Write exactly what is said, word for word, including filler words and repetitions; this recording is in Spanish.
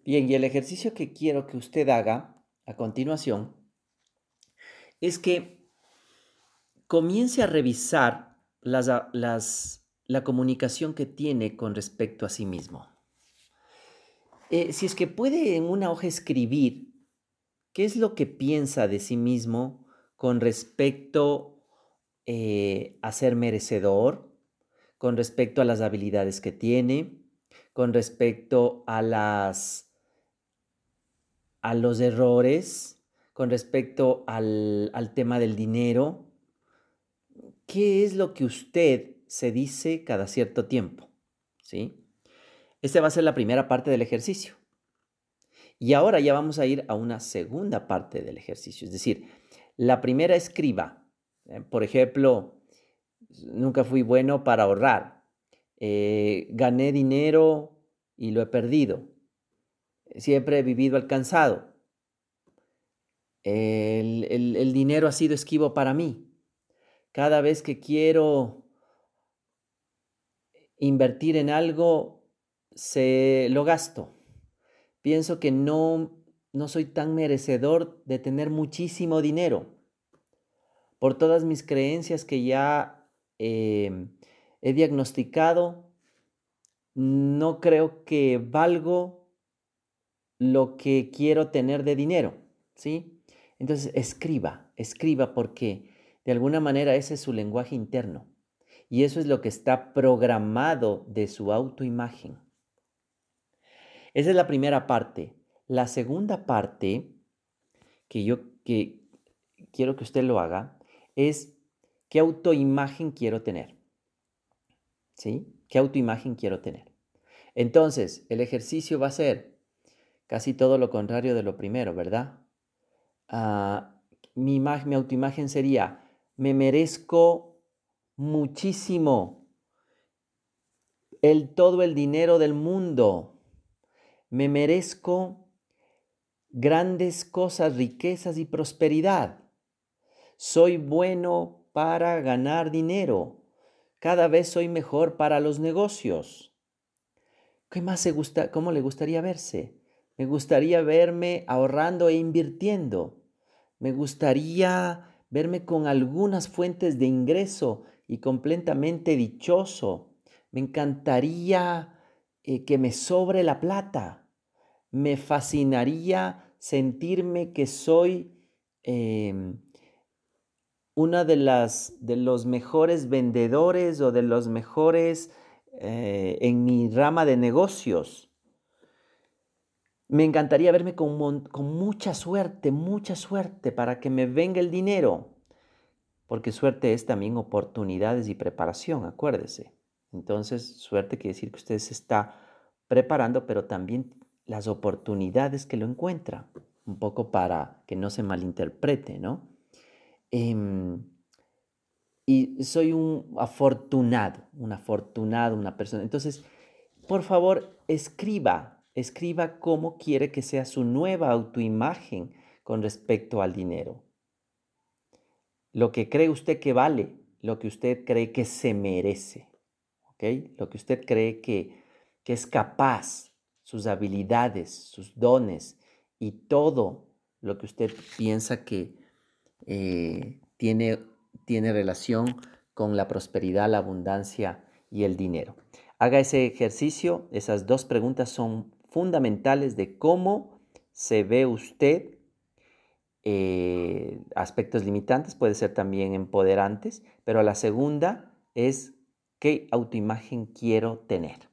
Bien, y el ejercicio que quiero que usted haga a continuación es que comience a revisar las, a- las- la comunicación que tiene con respecto a sí mismo. Eh, si es que puede en una hoja escribir qué es lo que piensa de sí mismo con respecto eh, a ser merecedor, con respecto a las habilidades que tiene, con respecto a las a los errores, con respecto al, al tema del dinero. ¿Qué es lo que usted se dice cada cierto tiempo? ¿Sí? Esta va a ser la primera parte del ejercicio. Y ahora ya vamos a ir a una segunda parte del ejercicio. Es decir, la primera escriba. eh, Por ejemplo, nunca fui bueno para ahorrar. Eh, gané dinero y lo he perdido. Siempre he vivido alcanzado. El, el- el dinero ha sido esquivo para mí. Cada vez que quiero invertir en algo, se lo gasto. Pienso que no, no soy tan merecedor de tener muchísimo dinero por todas mis creencias que ya em, he diagnosticado. No creo que valgo lo que quiero tener de dinero, ¿sí? Entonces, escriba, escriba porque de alguna manera ese es su lenguaje interno y eso es lo que está programado de su autoimagen. Esa es la primera parte. La segunda parte que yo que quiero que usted lo haga es qué autoimagen quiero tener, ¿sí? ¿Qué autoimagen quiero tener? Entonces, el ejercicio va a ser casi todo lo contrario de lo primero, ¿verdad? Ah, mi imagen, mi autoimagen sería, me merezco muchísimo el todo el dinero del mundo. Me merezco grandes cosas, riquezas y prosperidad. Soy bueno para ganar dinero. Cada vez soy mejor para los negocios. ¿Qué más se gusta, cómo le gustaría verse? Me gustaría verme ahorrando e invirtiendo. Me gustaría verme con algunas fuentes de ingreso y completamente dichoso. Me encantaría eh, que me sobre la plata. Me fascinaría sentirme que soy em, una de las de los mejores vendedores o de los mejores eh, en mi rama de negocios. Me encantaría verme con, mon- con mucha suerte, mucha suerte para que me venga el dinero, porque suerte es también oportunidades y preparación, acuérdese. Entonces, suerte quiere decir que usted se está preparando, pero también las oportunidades que lo encuentra, un poco para que no se malinterprete, ¿no? Em, y soy un afortunado, un afortunado, una persona. Entonces, por favor, escriba, escriba cómo quiere que sea su nueva autoimagen con respecto al dinero. Lo que cree usted que vale, lo que usted cree que se merece, ¿ok? Lo que usted cree que, que es capaz, sus habilidades, sus dones y todo lo que usted piensa que eh, tiene, tiene relación con la prosperidad, la abundancia y el dinero. Haga ese ejercicio, esas dos preguntas son fundamentales de cómo se ve usted, eh, aspectos limitantes, puede ser también empoderantes, pero la segunda es qué autoimagen quiero tener.